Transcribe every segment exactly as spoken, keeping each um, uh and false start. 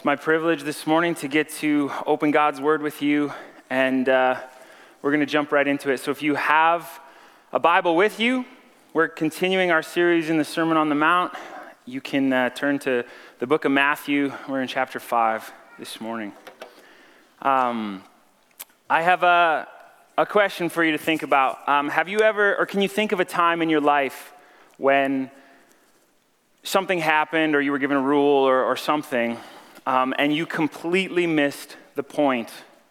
It's my privilege this morning to get to open God's Word with you, and uh, we're going to jump right into it. So if you have a Bible with you, we're continuing our series in the Sermon on the Mount. You can uh, turn to the book of Matthew. We're in chapter five this morning. Um, I have a, a question for you to think about. Um, have you ever, or can you think of a time in your life when something happened or you were given a rule or, or something, um, and you completely missed the point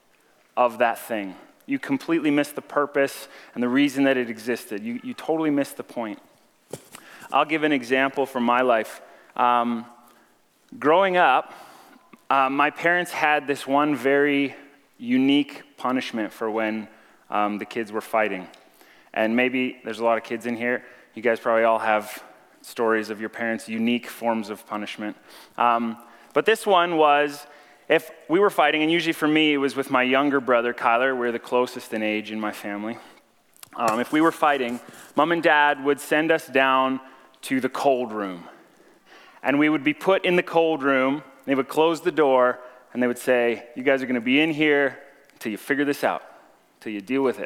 of that thing? You completely missed the purpose and the reason that it existed. You, you totally missed the point. I'll give an example from my life. Um, growing up, uh, my parents had this one very unique punishment for when um, the kids were fighting. And maybe there's a lot of kids in here. You guys probably all have stories of your parents' unique forms of punishment. Um, but this one was, if we were fighting, and usually for me it was with my younger brother, Kyler. We're the closest in age in my family. Um, if we were fighting, Mom and Dad would send us down to the cold room. And we would be put in the cold room. They would close the door, and they would say, you guys are going to be in here until you figure this out, until you deal with it.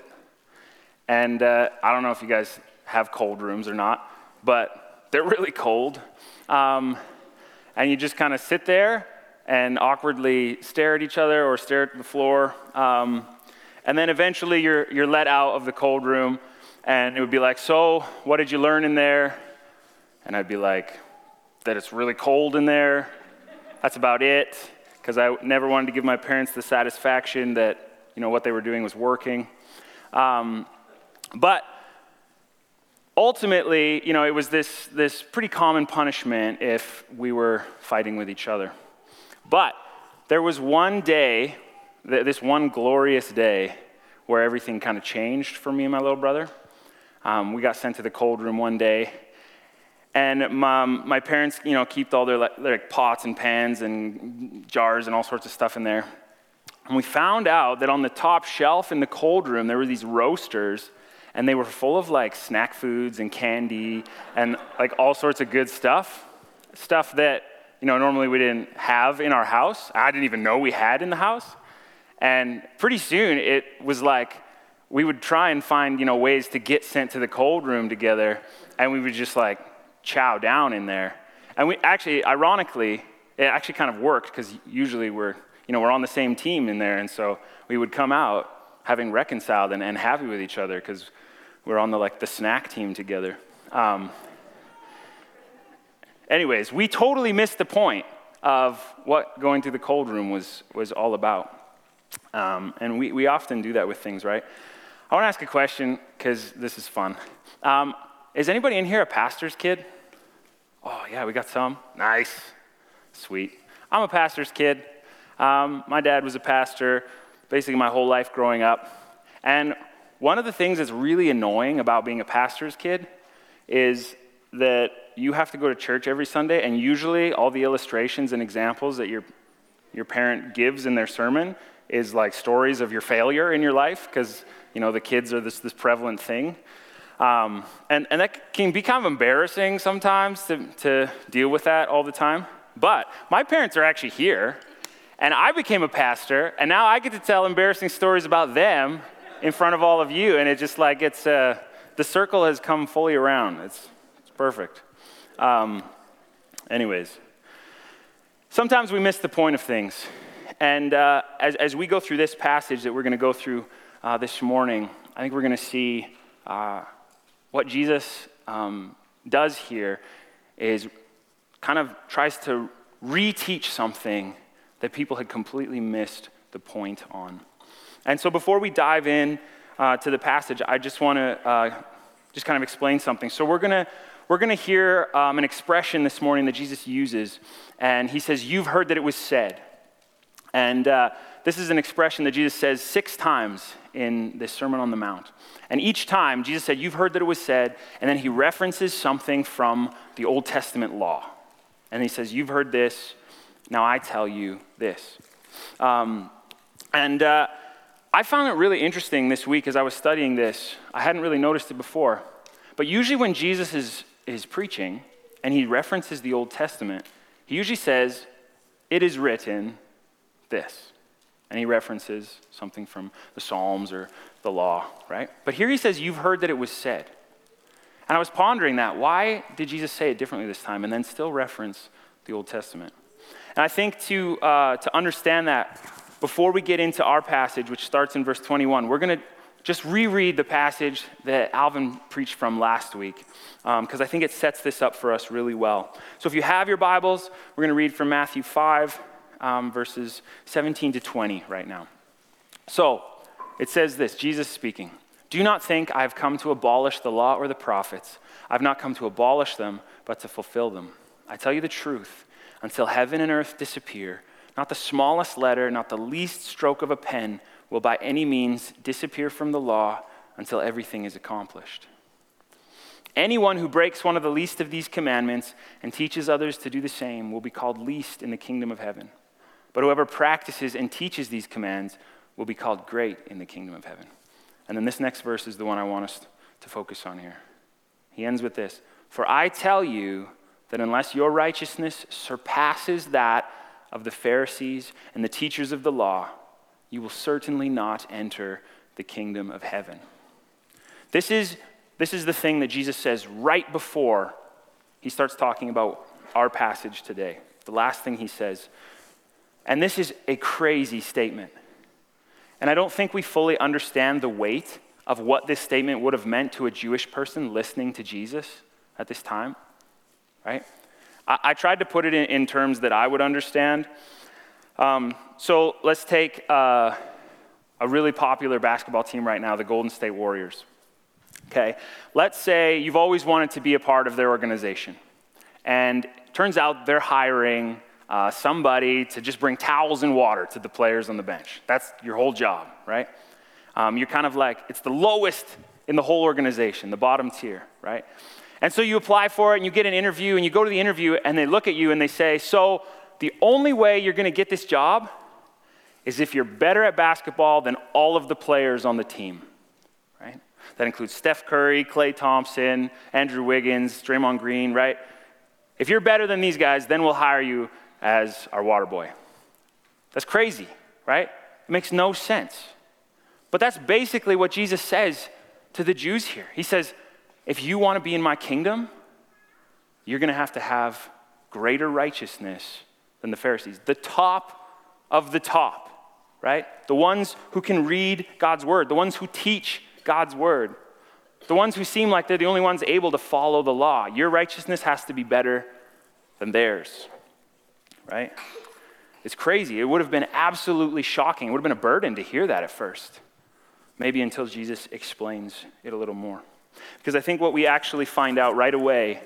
And uh, I don't know if you guys have cold rooms or not, but they're really cold, um, and you just kind of sit there and awkwardly stare at each other or stare at the floor, um, and then eventually you're you're let out of the cold room, and it would be like, so what did you learn in there? And I'd be like, that it's really cold in there. That's about it, because I never wanted to give my parents the satisfaction that, you know, what they were doing was working. Um, but Ultimately, you know, it was this, this pretty common punishment if we were fighting with each other. But there was one day, this one glorious day, where everything kind of changed for me and my little brother. Um, we got sent to the cold room one day, and my, my parents, you know, kept all their, their pots and pans and jars and all sorts of stuff in there. And we found out that on the top shelf in the cold room, there were these roasters, and they were full of like snack foods and candy and like all sorts of good stuff, stuff that, you know, normally we didn't have in our house. I didn't even know we had in the house. And pretty soon it was like we would try and find, you know, ways to get sent to the cold room together, and we would just like chow down in there. And we actually, ironically, it actually kind of worked, because usually we're, you know, we're on the same team in there, and so we would come out having reconciled and, and happy with each other, because we're on the like the snack team together. Um, anyways, we totally missed the point of what going to the cold room was was all about. Um, and we, we often do that with things, right? I want to ask a question, because this is fun. Um, is anybody in here a pastor's kid? Oh, yeah, we got some. Nice. Sweet. I'm a pastor's kid. Um, my dad was a pastor basically my whole life growing up. And one of the things that's really annoying about being a pastor's kid is that you have to go to church every Sunday, and usually all the illustrations and examples that your your parent gives in their sermon is like stories of your failure in your life, because, you know, the kids are this this prevalent thing. Um, and, and that can be kind of embarrassing sometimes to, to deal with that all the time. But my parents are actually here, and I became a pastor, and now I get to tell embarrassing stories about them in front of all of you, and it just like it's uh, the circle has come fully around. It's it's perfect. Um, anyways, sometimes we miss the point of things, and uh, as as we go through this passage that we're going to go through uh, this morning, I think we're going to see uh, what Jesus um, does here is kind of tries to reteach something that people had completely missed the point on. And so before we dive in uh, to the passage, I just want to uh, just kind of explain something. So we're gonna we're gonna hear um, an expression this morning that Jesus uses, and he says, "You've heard that it was said," and uh, this is an expression that Jesus says six times in this Sermon on the Mount. And each time Jesus said, "You've heard that it was said," and then he references something from the Old Testament law, and he says, "You've heard this. Now I tell you this." Um, and uh, I found it really interesting this week as I was studying this. I hadn't really noticed it before. But usually when Jesus is, is preaching and he references the Old Testament, he usually says, it is written this. And he references something from the Psalms or the law, right? But here he says, you've heard that it was said. And I was pondering that. Why did Jesus say it differently this time and then still reference the Old Testament? And I think to uh, to understand that, before we get into our passage, which starts in verse twenty-one, we're going to just reread the passage that Alvin preached from last week, because um, I think it sets this up for us really well. So if you have your Bibles, we're going to read from Matthew five, um, verses seventeen to twenty right now. So it says this, Jesus speaking, "Do not think I have come to abolish the law or the prophets. I have not come to abolish them, but to fulfill them. I tell you the truth, until heaven and earth disappear, not the smallest letter, not the least stroke of a pen will by any means disappear from the law until everything is accomplished. Anyone who breaks one of the least of these commandments and teaches others to do the same will be called least in the kingdom of heaven. But whoever practices and teaches these commands will be called great in the kingdom of heaven." And then this next verse is the one I want us to focus on here. He ends with this, "For I tell you that unless your righteousness surpasses that of the Pharisees and the teachers of the law, you will certainly not enter the kingdom of heaven." This is, this is the thing that Jesus says right before he starts talking about our passage today. The last thing he says. And this is a crazy statement. And I don't think we fully understand the weight of what this statement would have meant to a Jewish person listening to Jesus at this time. Right? I, I tried to put it in, in terms that I would understand. Um, so let's take uh, a really popular basketball team right now, the Golden State Warriors. Okay, let's say you've always wanted to be a part of their organization. And it turns out they're hiring uh, somebody to just bring towels and water to the players on the bench. That's your whole job, right? Um, you're kind of like, it's the lowest in the whole organization, the bottom tier, right? And so you apply for it and you get an interview and you go to the interview and they look at you and they say, so the only way you're going to get this job is if you're better at basketball than all of the players on the team, right? That includes Steph Curry, Klay Thompson, Andrew Wiggins, Draymond Green, right? If you're better than these guys, then we'll hire you as our water boy. That's crazy, right? It makes no sense. But that's basically what Jesus says to the Jews here. He says, if you want to be in my kingdom, you're going to have to have greater righteousness than the Pharisees. The top of the top, right? The ones who can read God's word, the ones who teach God's word, the ones who seem like they're the only ones able to follow the law. Your righteousness has to be better than theirs, right? It's crazy. It would have been absolutely shocking. It would have been a burden to hear that at first. Maybe until Jesus explains it a little more. Because I think what we actually find out right away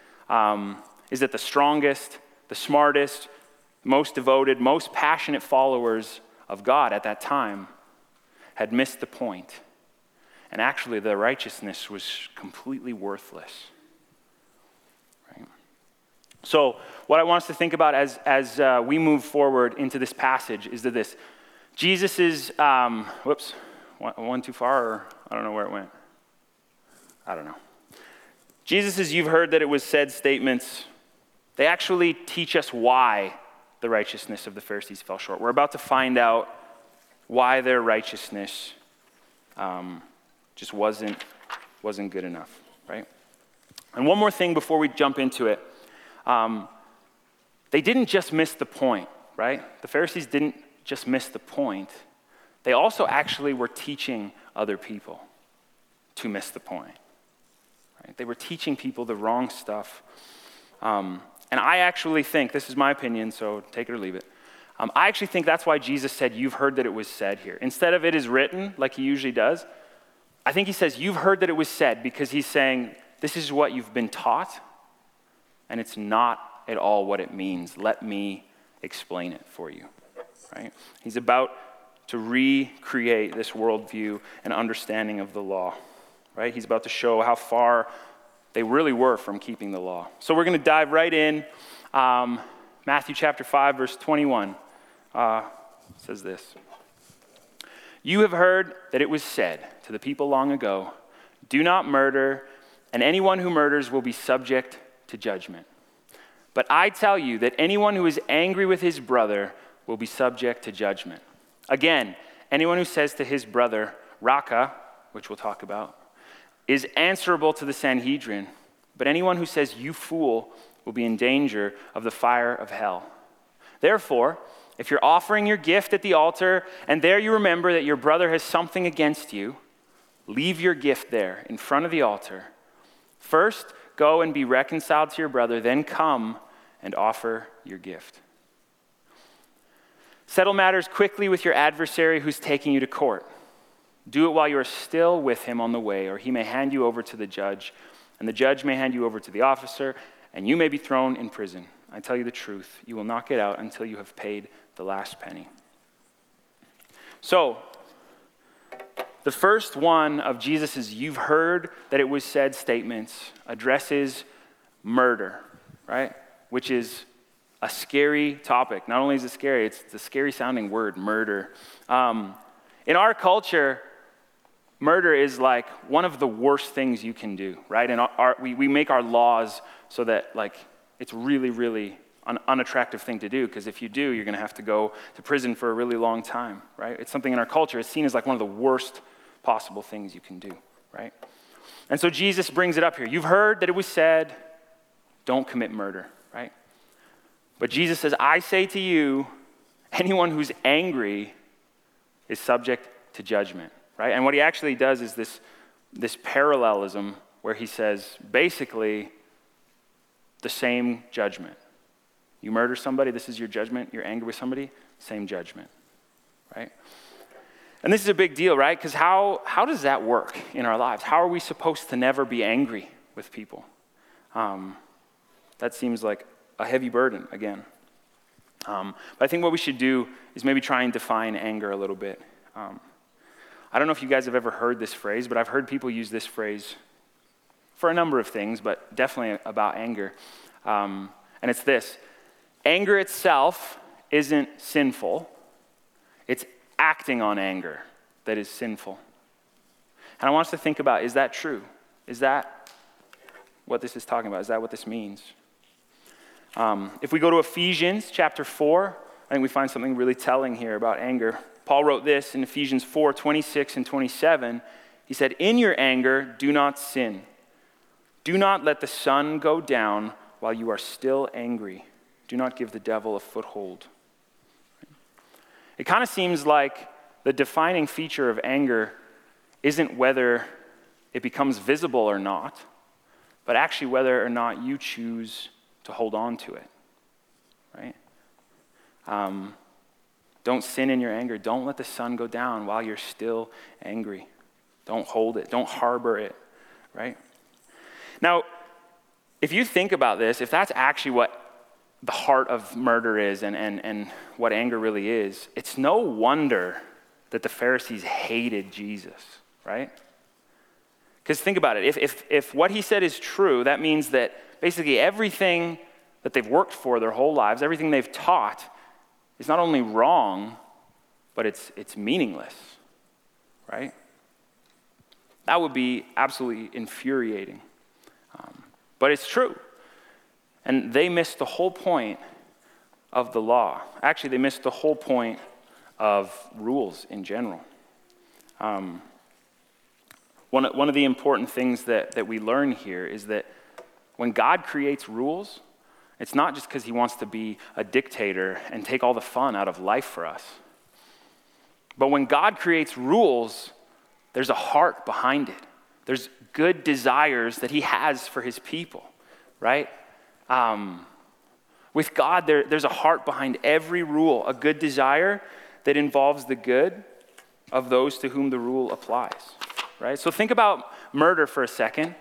um, is that the strongest, the smartest, most devoted, most passionate followers of God at that time had missed the point. And actually their righteousness was completely worthless. Right? So what I want us to think about as, as uh, we move forward into this passage is that this. Jesus is, um, whoops, one, one too far, or I don't know where it went. I don't know. Jesus' "you've heard that it was said" statements, they actually teach us why the righteousness of the Pharisees fell short. We're about to find out why their righteousness um, just wasn't, wasn't good enough, right? And one more thing before we jump into it. Um, they didn't just miss the point, right? The Pharisees didn't just miss the point. They also actually were teaching other people to miss the point. Right? They were teaching people the wrong stuff. Um, and I actually think, this is my opinion, so take it or leave it. Um, I actually think that's why Jesus said, "You've heard that it was said" here. Instead of "it is written," like he usually does, I think he says, "You've heard that it was said," because he's saying, this is what you've been taught, and it's not at all what it means. Let me explain it for you. Right? He's about to recreate this worldview and understanding of the law. Right? He's about to show how far they really were from keeping the law. So we're going to dive right in. Um, Matthew chapter five, verse twenty-one uh, says this. "You have heard that it was said to the people long ago, 'Do not murder, and anyone who murders will be subject to judgment.' But I tell you that anyone who is angry with his brother will be subject to judgment. Again, anyone who says to his brother, Raka, which we'll talk about, is answerable to the Sanhedrin. But anyone who says, you fool, will be in danger of the fire of hell. Therefore, if you're offering your gift at the altar, and there you remember that your brother has something against you, leave your gift there in front of the altar. First, go and be reconciled to your brother, then come and offer your gift. Settle matters quickly with your adversary who's taking you to court. Do it while you are still with him on the way, or he may hand you over to the judge, and the judge may hand you over to the officer, and you may be thrown in prison. I tell you the truth, you will not get out until you have paid the last penny. So, the first one of Jesus' you've heard that it was said statements addresses murder, right? Which is a scary topic. Not only is it scary, it's, it's a scary sounding word, murder. Um, in our culture, murder is like one of the worst things you can do, right? And our, our, we, we make our laws so that like it's really, really an unattractive thing to do, because if you do, you're going to have to go to prison for a really long time, right? It's something in our culture. It's seen as like one of the worst possible things you can do, right? And so Jesus brings it up here. You've heard that it was said, don't commit murder, right? But Jesus says, I say to you, anyone who's angry is subject to judgment, right? And what he actually does is this, this parallelism where he says, basically, the same judgment. You murder somebody, this is your judgment. You're angry with somebody, same judgment, right? And this is a big deal, right? Because how, how does that work in our lives? How are we supposed to never be angry with people? Um, that seems like a heavy burden again. Um, but I think what we should do is maybe try and define anger a little bit. Um, I don't know if you guys have ever heard this phrase, but I've heard people use this phrase for a number of things, but definitely about anger. Um, and it's this: anger itself isn't sinful. It's acting on anger that is sinful. And I want us to think about, is that true? Is that what this is talking about? Is that what this means? Um, if we go to Ephesians chapter four, I think we find something really telling here about anger. Paul wrote this in Ephesians four, twenty-six and twenty-seven. He said, in your anger, do not sin. Do not let the sun go down while you are still angry. Do not give the devil a foothold. It kind of seems like the defining feature of anger isn't whether it becomes visible or not, but actually whether or not you choose to hold on to it, right? Um, don't sin in your anger. Don't let the sun go down while you're still angry. Don't hold it. Don't harbor it, right? Now, if you think about this, if that's actually what the heart of murder is and, and, and what anger really is, it's no wonder that the Pharisees hated Jesus, right? Because think about it. If, if, if what he said is true, that means that basically everything that they've worked for their whole lives, everything they've taught, is not only wrong, but it's, it's meaningless, right? That would be absolutely infuriating. Um, but it's true. And they missed the whole point of the law. Actually, they missed the whole point of rules in general. Um, one, one of the important things that, that we learn here is that when God creates rules, it's not just because he wants to be a dictator and take all the fun out of life for us. But when God creates rules, there's a heart behind it. There's good desires that he has for his people, right? Um, with God, there, there's a heart behind every rule, a good desire that involves the good of those to whom the rule applies, right? So think about murder for a second.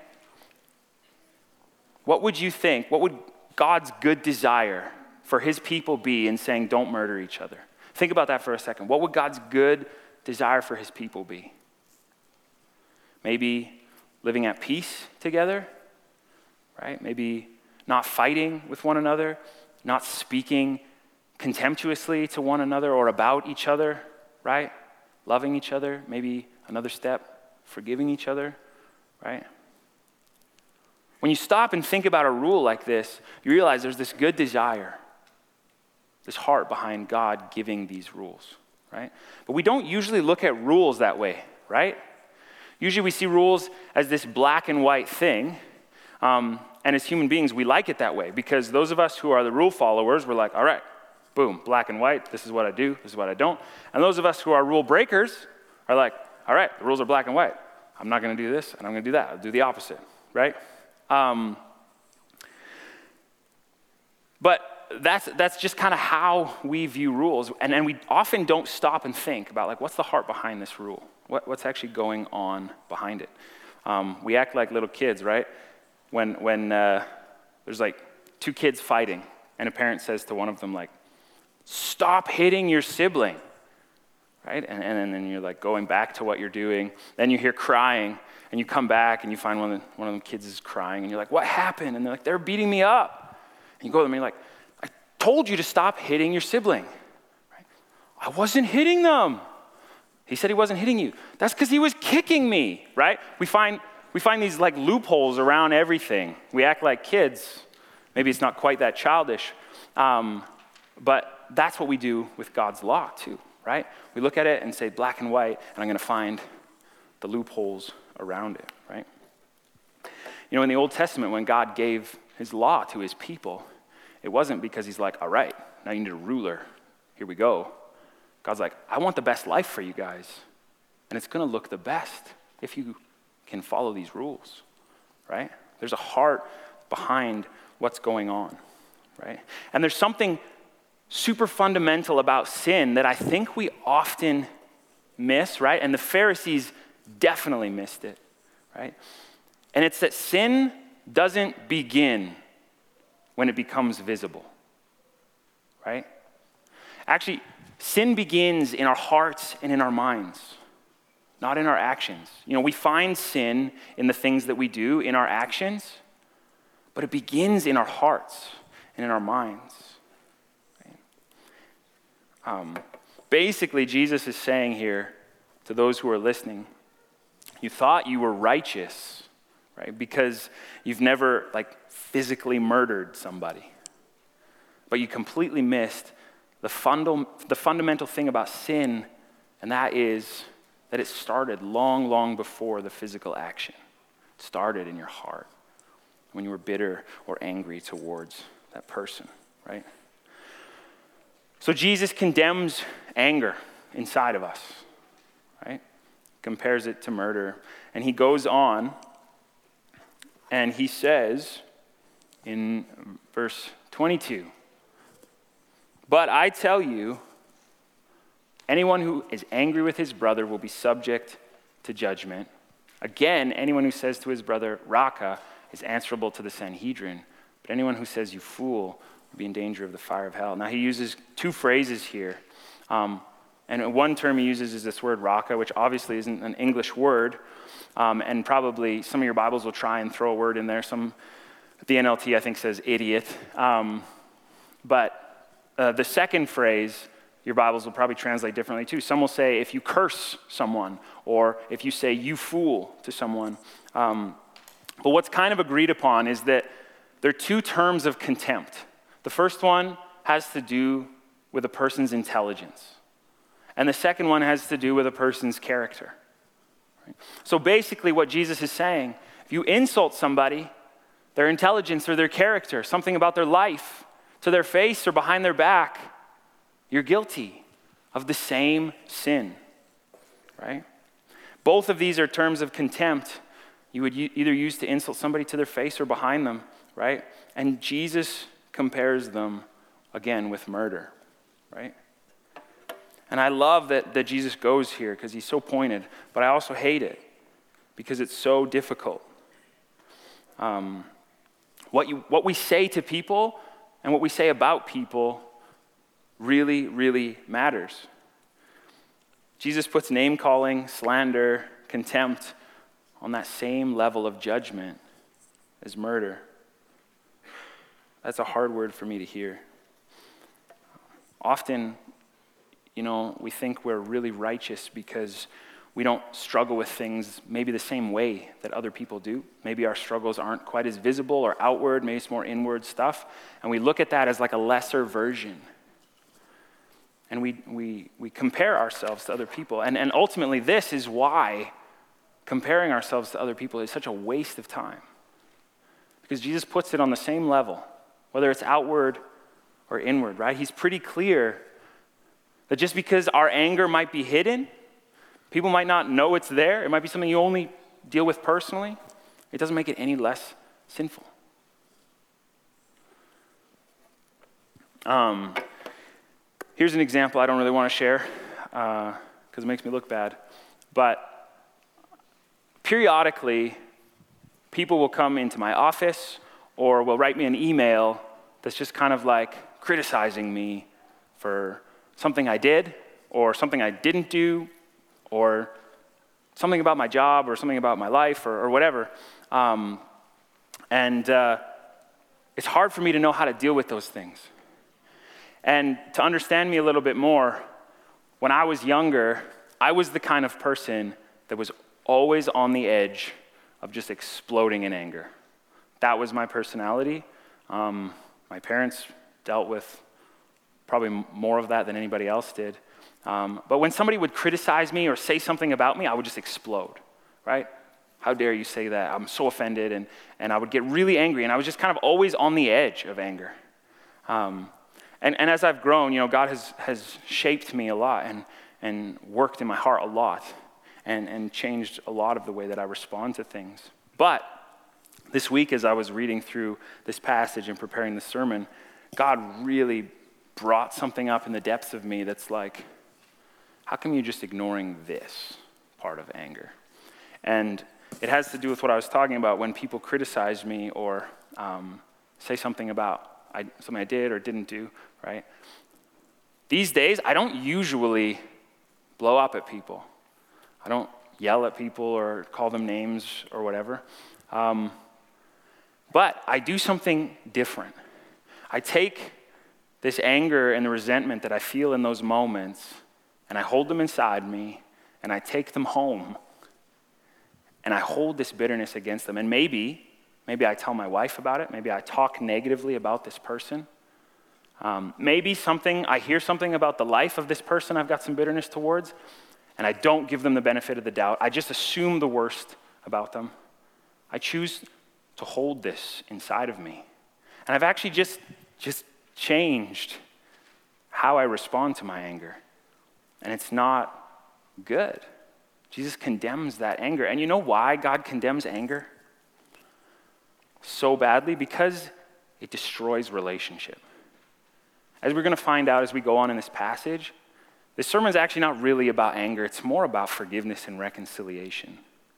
What would you think? What would God's good desire for his people be in saying, don't murder each other? Think about that for a second. What would God's good desire for his people be? Maybe living at peace together, right? Maybe not fighting with one another, not speaking contemptuously to one another or about each other, right? Loving each other, maybe another step, forgiving each other, right? When you stop and think about a rule like this, you realize there's this good desire, this heart behind God giving these rules, right? But we don't usually look at rules that way, right? Usually we see rules as this black and white thing, um, and as human beings, we like it that way because those of us who are the rule followers, we're like, all right, boom, black and white, this is what I do, this is what I don't. And those of us who are rule breakers are like, all right, the rules are black and white. I'm not gonna do this, and I'm gonna do that. I'll do the opposite, right? Um, but that's that's just kind of how we view rules. And then we often don't stop and think about, like, what's the heart behind this rule? What, what's actually going on behind it? Um, we act like little kids, right? When, when uh, there's like two kids fighting, and a parent says to one of them, like, stop hitting your sibling, right? And, and then you're like going back to what you're doing. Then you hear crying, and you come back, and you find one of, the, one of them kids is crying, and you're like, what happened? And they're like, they're beating me up. And you go to them, and you're like, I told you to stop hitting your sibling. Right? I wasn't hitting them. He said he wasn't hitting you. That's because he was kicking me, right? We find we find these like loopholes around everything. We act like kids. Maybe it's not quite that childish, um, but that's what we do with God's law too, right? We look at it and say black and white, and I'm going to find the loopholes around it, right? You know, in the Old Testament, when God gave his law to his people, it wasn't because he's like, all right, now you need a ruler. Here we go. God's like, I want the best life for you guys, and it's going to look the best if you can follow these rules, right? There's a heart behind what's going on, right? And there's something super fundamental about sin that I think we often miss, right? And the Pharisees definitely missed it, right? And it's that sin doesn't begin when it becomes visible, right? Actually, sin begins in our hearts and in our minds, not in our actions. You know, we find sin in the things that we do, in our actions, but it begins in our hearts and in our minds. Right? Um, basically, Jesus is saying here to those who are listening, you thought you were righteous, right? Because you've never, like, physically murdered somebody. But you completely missed the, fundam- the fundamental thing about sin, and that is that it started long, long before the physical action. It started in your heart when you were bitter or angry towards that person, right? So Jesus condemns anger inside of us, right? Compares it to murder. And he goes on and he says in verse twenty-two, but I tell you, anyone who is angry with his brother will be subject to judgment. Again, anyone who says to his brother, Raka, is answerable to the Sanhedrin. But anyone who says, you fool, will be in danger of the fire of hell. Now, he uses two phrases here. Um, and one term he uses is this word Raka, which obviously isn't an English word. Um, and probably some of your Bibles will try and throw a word in there. Some, the N L T, I think, says idiot. Um, but uh, the second phrase, your Bibles will probably translate differently too. Some will say if you curse someone, or if you say you fool to someone. Um, but what's kind of agreed upon is that there are two terms of contempt. The first one has to do with a person's intelligence. And the second one has to do with a person's character. Right? So basically what Jesus is saying, if you insult somebody, their intelligence or their character, something about their life, to their face or behind their back, you're guilty of the same sin, right? Both of these are terms of contempt you would u- either use to insult somebody to their face or behind them, right? And Jesus compares them, again, with murder, right? And I love that, that Jesus goes here because he's so pointed, but I also hate it because it's so difficult. Um, what you what we say to people and what we say about people really, really matters. Jesus puts name-calling, slander, contempt on that same level of judgment as murder. That's a hard word for me to hear. Often, you know, we think we're really righteous because We don't struggle with things maybe the same way that other people do. Maybe our struggles aren't quite as visible or outward, maybe it's more inward stuff. And we look at that as like a lesser version. And we we we compare ourselves to other people. And, and ultimately, this is why comparing ourselves to other people is such a waste of time. Because Jesus puts it on the same level, whether it's outward or inward, right? He's pretty clear that just because our anger might be hidden, people might not know it's there, it might be something you only deal with personally, it doesn't make it any less sinful. Um, here's an example I don't really want to share because uh, it makes me look bad. But periodically, people will come into my office or will write me an email that's just kind of like criticizing me for something I did or something I didn't do or something about my job or something about my life or, or whatever. Um, and uh, it's hard for me to know how to deal with those things. And to understand me a little bit more, when I was younger, I was the kind of person that was always on the edge of just exploding in anger. That was my personality. Um, my parents dealt with probably more of that than anybody else did. Um, but when somebody would criticize me or say something about me, I would just explode, right? How dare you say that? I'm so offended. And, and I would get really angry. And I was just kind of always on the edge of anger. Um, and, and as I've grown, you know, God has, has shaped me a lot and, and worked in my heart a lot and, and changed a lot of the way that I respond to things. But this week, as I was reading through this passage and preparing the sermon, God really brought something up in the depths of me that's like, how come you're just ignoring this part of anger? And it has to do with what I was talking about when people criticize me or um, say something about I, something I did or didn't do, right? These days, I don't usually blow up at people. I don't yell at people or call them names or whatever. Um, but I do something different. I take this anger and the resentment that I feel in those moments and I hold them inside me, and I take them home, and I hold this bitterness against them. And maybe, maybe I tell my wife about it. Maybe I talk negatively about this person. Um, maybe something, I hear something about the life of this person I've got some bitterness towards, and I don't give them the benefit of the doubt. I just assume the worst about them. I choose to hold this inside of me. And I've actually just, just changed how I respond to my anger. And it's not good. Jesus condemns that anger. And you know why God condemns anger so badly? Because it destroys relationship. As we're going to find out as we go on in this passage, this sermon is actually not really about anger. It's more about forgiveness and reconciliation.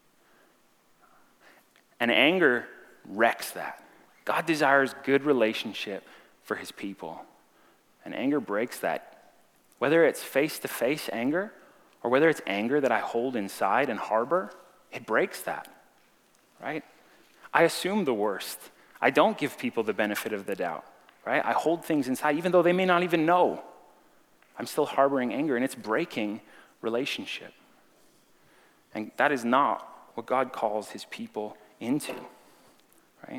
And anger wrecks that. God desires good relationship for his people. And anger breaks that. Whether it's face-to-face anger or whether it's anger that I hold inside and harbor, it breaks that, right? I assume the worst. I don't give people the benefit of the doubt, right? I hold things inside even though they may not even know. I'm still harboring anger and it's breaking relationship. And that is not what God calls his people into, right?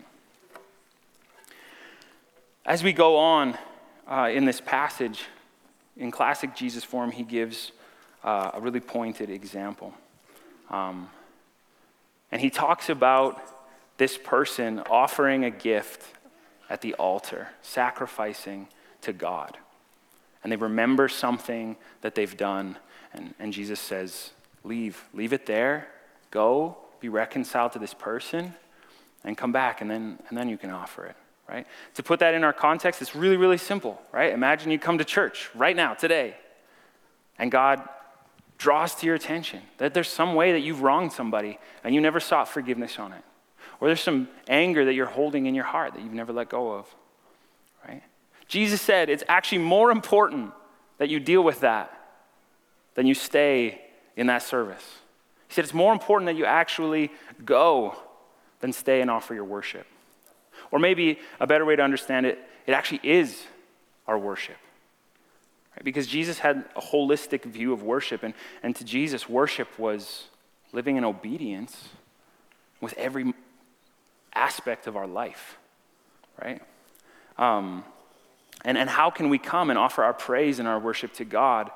As we go on uh, in this passage, in classic Jesus form, he gives uh, a really pointed example. Um, and he talks about this person offering a gift at the altar, sacrificing to God. And they remember something that they've done. And, and Jesus says, leave, leave it there, go, be reconciled to this person, and come back, and then, and then you can offer it. Right? To put that in our context, it's really, really simple, right? Imagine you come to church right now, today, and God draws to your attention that there's some way that you've wronged somebody and you never sought forgiveness on it. Or there's some anger that you're holding in your heart that you've never let go of, right? Jesus said it's actually more important that you deal with that than you stay in that service. He said it's more important that you actually go than stay and offer your worship. Or maybe a better way to understand it, it actually is our worship. Right? because Jesus had a holistic view of worship, and, and to Jesus, worship was living in obedience with every aspect of our life, right? Um, and, and how can we come and offer our praise and our worship to God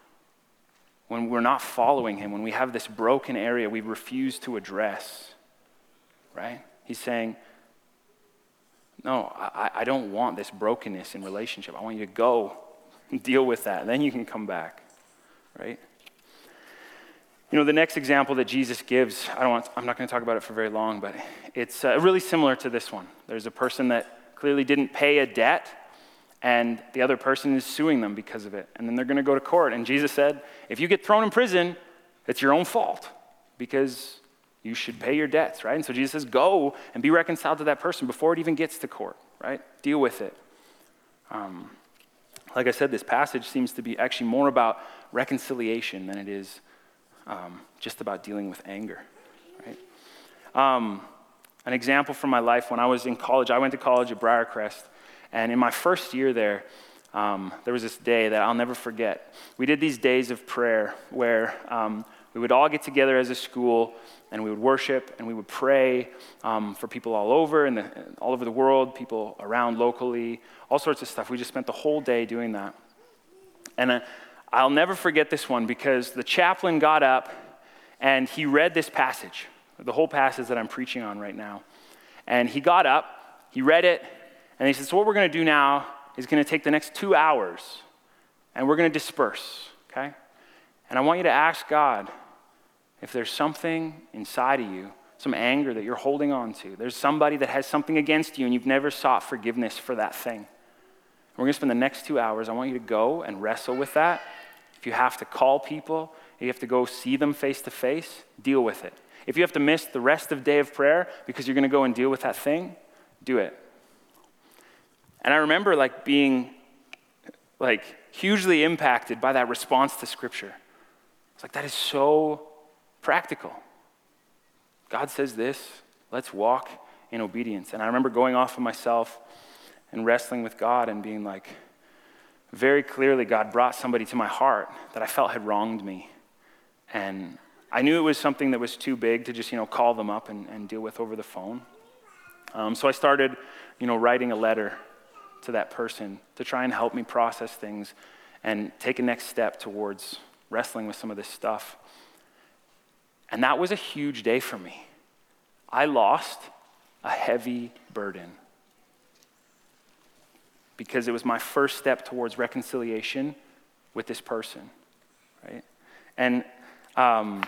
when we're not following him, when we have this broken area we refuse to address, right? He's saying, no, I, I don't want this brokenness in relationship. I want you to go and deal with that, and then you can come back, right? You know, the next example that Jesus gives, I don't want, I'm not going to talk about it for very long, but it's uh, really similar to this one. There's a person that clearly didn't pay a debt, and the other person is suing them because of it. And then they're going to go to court. And Jesus said, if you get thrown in prison, it's your own fault because you should pay your debts, right? And so Jesus says, go and be reconciled to that person before it even gets to court, right? Deal with it. Um, like I said, this passage seems to be actually more about reconciliation than it is um, just about dealing with anger, right? Um, an example from my life, when I was in college, I went to college at Briarcrest. And in my first year there, um, there was this day that I'll never forget. We did these days of prayer where um, we would all get together as a school and we would worship and we would pray um, for people all over and all over the world, people around locally, all sorts of stuff. We just spent the whole day doing that. And uh, I'll never forget this one because the chaplain got up and he read this passage, the whole passage that I'm preaching on right now. And he got up, he read it, and he said, so what we're going to do now is going to take the next two hours and we're going to disperse, okay? And I want you to ask God if there's something inside of you, some anger that you're holding on to. There's somebody that has something against you and you've never sought forgiveness for that thing. We're going to spend the next two hours. I want you to go and wrestle with that. If you have to call people, you have to go see them face to face, deal with it. If you have to miss the rest of the day of prayer because you're going to go and deal with that thing, do it. And I remember like being like hugely impacted by that response to Scripture. It's like, that is so practical. God says this, let's walk in obedience. And I remember going off of myself and wrestling with God and being like, very clearly God brought somebody to my heart that I felt had wronged me. And I knew it was something that was too big to just, you know, call them up and, and deal with over the phone. Um, so I started, you know, writing a letter to that person to try and help me process things and take a next step towards wrestling with some of this stuff. And that was a huge day for me. I lost a heavy burden because it was my first step towards reconciliation with this person, right? And um,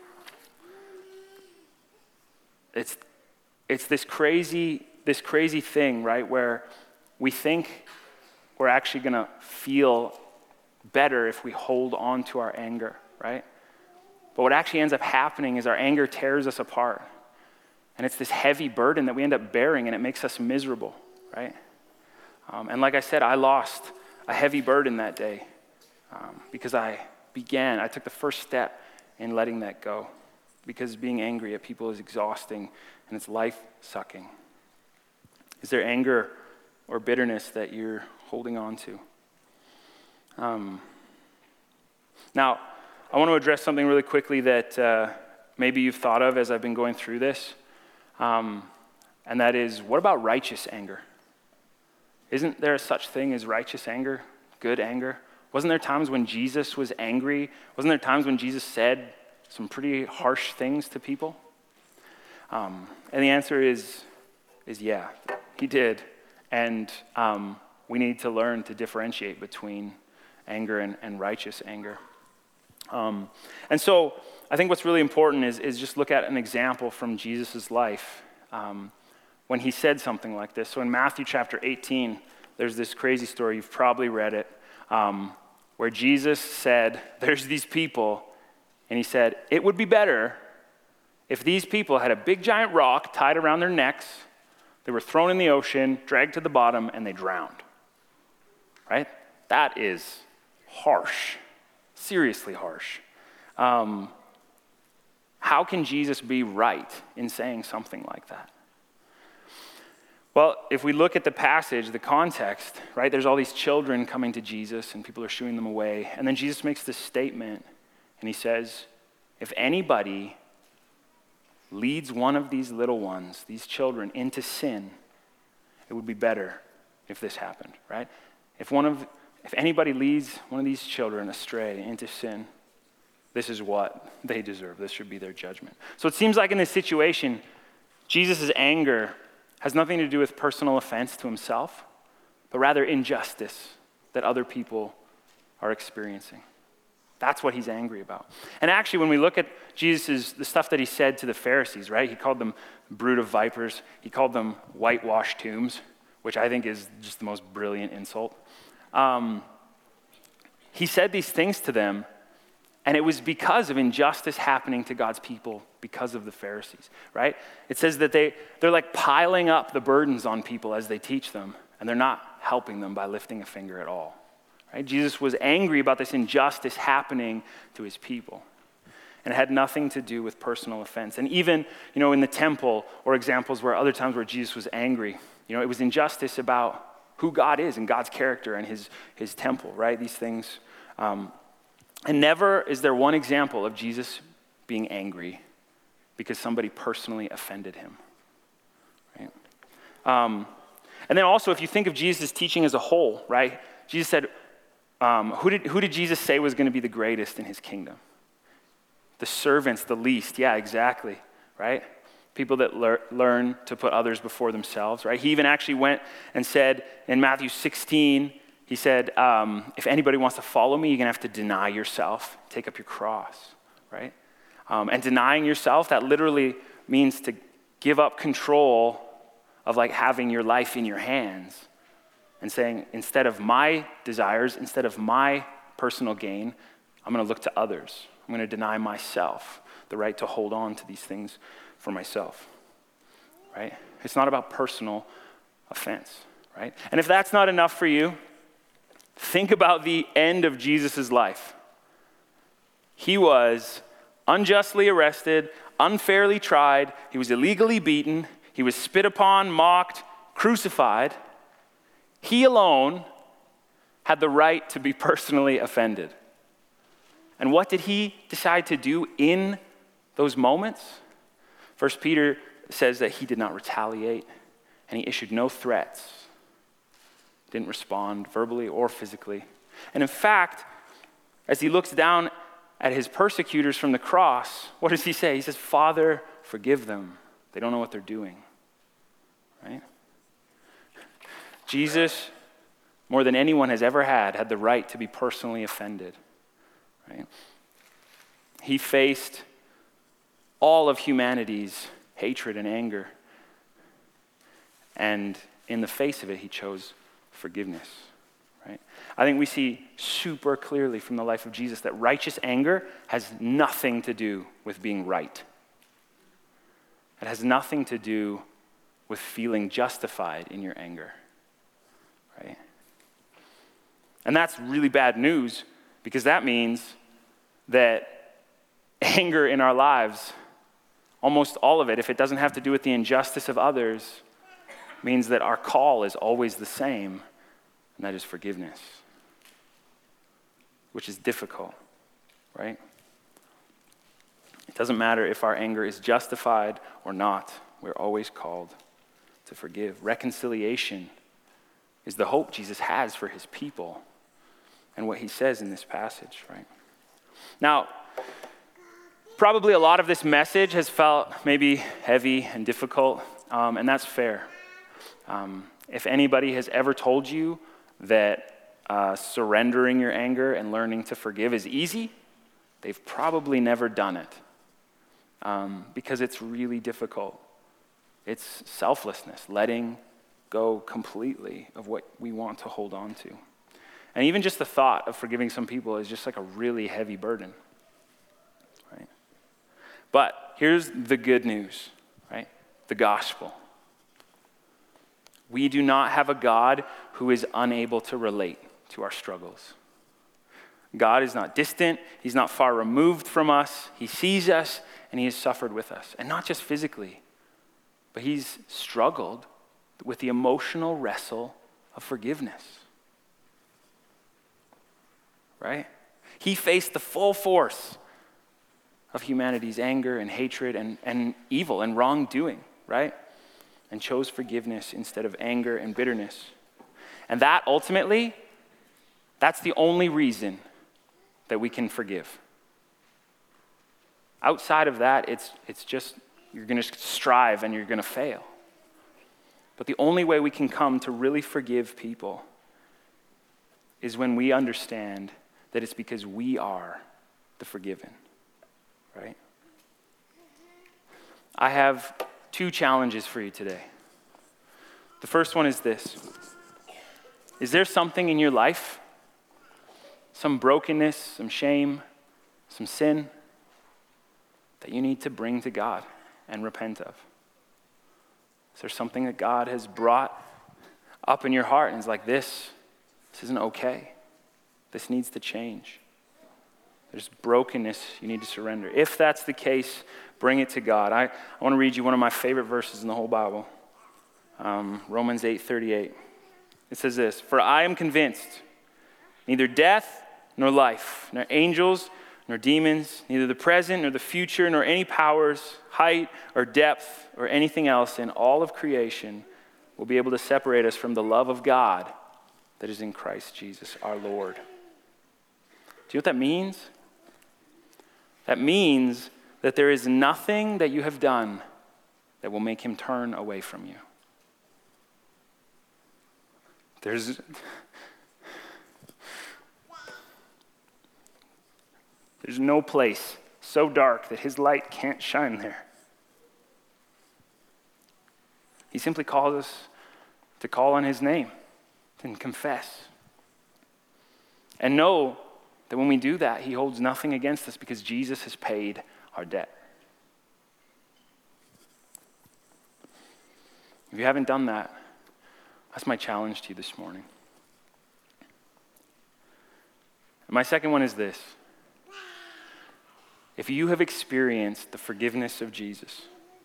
it's it's this crazy this crazy thing, right, where we think we're actually going to feel better if we hold on to our anger, right? But what actually ends up happening is our anger tears us apart. And it's this heavy burden that we end up bearing, and it makes us miserable, right? Um, and like I said, I lost a heavy burden that day um, because I began, I took the first step in letting that go, because being angry at people is exhausting and it's life-sucking. Is there anger or bitterness that you're holding on to? Um, now, I want to address something really quickly that uh, maybe you've thought of as I've been going through this, um, and that is, what about righteous anger? Isn't there such thing as righteous anger, good anger? Wasn't there times when Jesus was angry? Wasn't there times when Jesus said some pretty harsh things to people? Um, and the answer is, is yeah, he did. And um, we need to learn to differentiate between anger and, and righteous anger. Um, and so I think what's really important is, is just look at an example from Jesus' life um, when he said something like this. So in Matthew chapter eighteen, there's this crazy story, you've probably read it, um, where Jesus said, there's these people, and he said, it would be better if these people had a big giant rock tied around their necks, they were thrown in the ocean, dragged to the bottom, and they drowned. Right? That is harsh, seriously harsh. Um, how can Jesus be right in saying something like that? Well, if we look at the passage, the context, right, there's all these children coming to Jesus and people are shooing them away. And then Jesus makes this statement and he says, if anybody leads one of these little ones, these children, into sin, it would be better if this happened, right? If one of, if anybody leads one of these children astray into sin, this is what they deserve. This should be their judgment. So it seems like in this situation, Jesus' anger has nothing to do with personal offense to himself, but rather injustice that other people are experiencing. That's what he's angry about. And actually, when we look at Jesus' the stuff that he said to the Pharisees, right? He called them brood of vipers. He called them whitewashed tombs, which I think is just the most brilliant insult. Um, he said these things to them, and it was because of injustice happening to God's people because of the Pharisees, right? It says that they, they're like piling up the burdens on people as they teach them, and they're not helping them by lifting a finger at all, right? Jesus was angry about this injustice happening to his people, and it had nothing to do with personal offense. And even, you know, in the temple, or examples where other times where Jesus was angry, you know, it was injustice about who God is and God's character and his, his temple, right? These things. Um, And never is there one example of Jesus being angry because somebody personally offended him, right? Um, and then also, if you think of Jesus' teaching as a whole, right? Jesus said, um, who did who did Jesus say was going to be the greatest in his kingdom? The servants, the least. Yeah, exactly, right? People that lear, learn to put others before themselves, right? He even actually went and said in Matthew sixteen, he said, um, if anybody wants to follow me, you're going to have to deny yourself, take up your cross, right? Um, and denying yourself, that literally means to give up control of like having your life in your hands and saying, instead of my desires, instead of my personal gain, I'm going to look to others. I'm going to deny myself the right to hold on to these things for myself, right? It's not about personal offense, right? And if that's not enough for you, think about the end of Jesus' life. He was unjustly arrested, unfairly tried, he was illegally beaten, he was spit upon, mocked, crucified. He alone had the right to be personally offended. And what did he decide to do in those moments? First Peter says that he did not retaliate and he issued no threats. Didn't respond verbally or physically. And in fact, as he looks down at his persecutors from the cross, what does he say? He says, Father, forgive them. They don't know what they're doing, right? Jesus, more than anyone has ever had, had the right to be personally offended, right? He faced all of humanity's hatred and anger. And in the face of it, he chose forgiveness, right? I think we see super clearly from the life of Jesus that righteous anger has nothing to do with being right. It has nothing to do with feeling justified in your anger, right? And that's really bad news because that means that anger in our lives, almost all of it, if it doesn't have to do with the injustice of others, means that our call is always the same, and that is forgiveness, which is difficult, right? It doesn't matter if our anger is justified or not. We're always called to forgive. Reconciliation is the hope Jesus has for his people and what he says in this passage, right? Now, probably a lot of this message has felt maybe heavy and difficult, um, and that's fair. Um, if anybody has ever told you that uh, surrendering your anger and learning to forgive is easy, they've probably never done it um, because it's really difficult. It's selflessness, letting go completely of what we want to hold on to. And even just the thought of forgiving some people is just like a really heavy burden, right? But here's the good news, right? The gospel. We do not have a God who is unable to relate to our struggles. God is not distant. He's not far removed from us. He sees us and he has suffered with us. And not just physically, but he's struggled with the emotional wrestle of forgiveness. Right? He faced the full force of humanity's anger and hatred and, and evil and wrongdoing, right? And chose forgiveness instead of anger and bitterness. And that ultimately, that's the only reason that we can forgive. Outside of that, it's, it's just, you're going to strive and you're going to fail. But the only way we can come to really forgive people is when we understand that it's because we are the forgiven, right? I have two challenges for you today. The first one is this. Is there something in your life, some brokenness, some shame, some sin that you need to bring to God and repent of? Is there something that God has brought up in your heart and is like, this, this isn't okay. This needs to change. There's brokenness you need to surrender. If that's the case, bring it to God. I, I want to read you one of my favorite verses in the whole Bible. Um, Romans eight thirty-eight. It says this, "For I am convinced, neither death nor life, nor angels, nor demons, neither the present nor the future, nor any powers, height or depth, or anything else in all of creation will be able to separate us from the love of God that is in Christ Jesus our Lord." Do you know what that means? That means that there is nothing that you have done that will make him turn away from you. There's, there's no place so dark that his light can't shine there. He simply calls us to call on his name and confess. And know that when we do that, he holds nothing against us because Jesus has paid our debt. If you haven't done that, that's my challenge to you this morning. And my second one is this. If you have experienced the forgiveness of Jesus,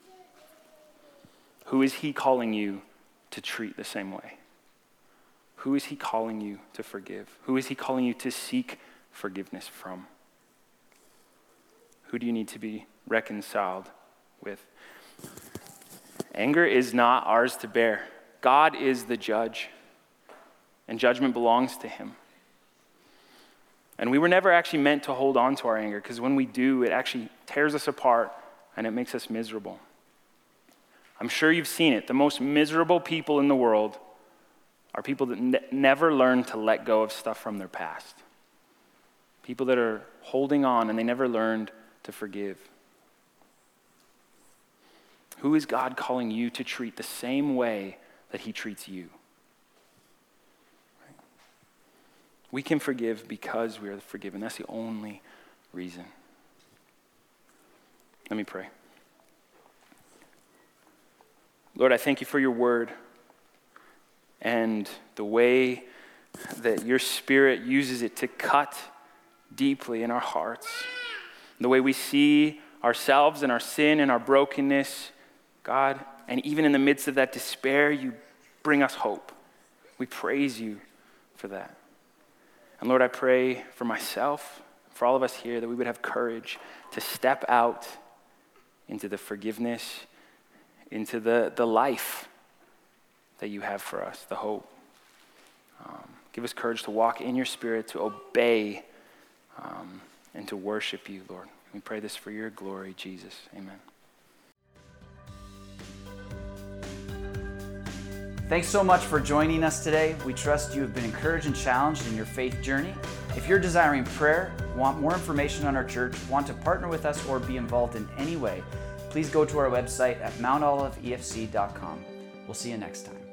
who is he calling you to treat the same way? Who is he calling you to forgive? Who is he calling you to seek forgiveness from? Who do you need to be reconciled with? Anger is not ours to bear. God is the judge, and judgment belongs to him. And we were never actually meant to hold on to our anger, because when we do, it actually tears us apart and it makes us miserable. I'm sure you've seen it. The most miserable people in the world are people that ne- never learn to let go of stuff from their past. People that are holding on and they never learned to forgive. Who is God calling you to treat the same way that he treats you? Right? We can forgive because we are forgiven. That's the only reason. Let me pray. Lord, I thank you for your word and the way that your Spirit uses it to cut deeply in our hearts. The way we see ourselves and our sin and our brokenness, God, and even in the midst of that despair, you bring us hope. We praise you for that. And Lord, I pray for myself, for all of us here, that we would have courage to step out into the forgiveness, into the, the life that you have for us, the hope. Um, give us courage to walk in your Spirit, to obey, um, and to worship you, Lord. We pray this for your glory, Jesus. Amen. Thanks so much for joining us today. We trust you have been encouraged and challenged in your faith journey. If you're desiring prayer, want more information on our church, want to partner with us, or be involved in any way, please go to our website at mount olive e f c dot com. We'll see you next time.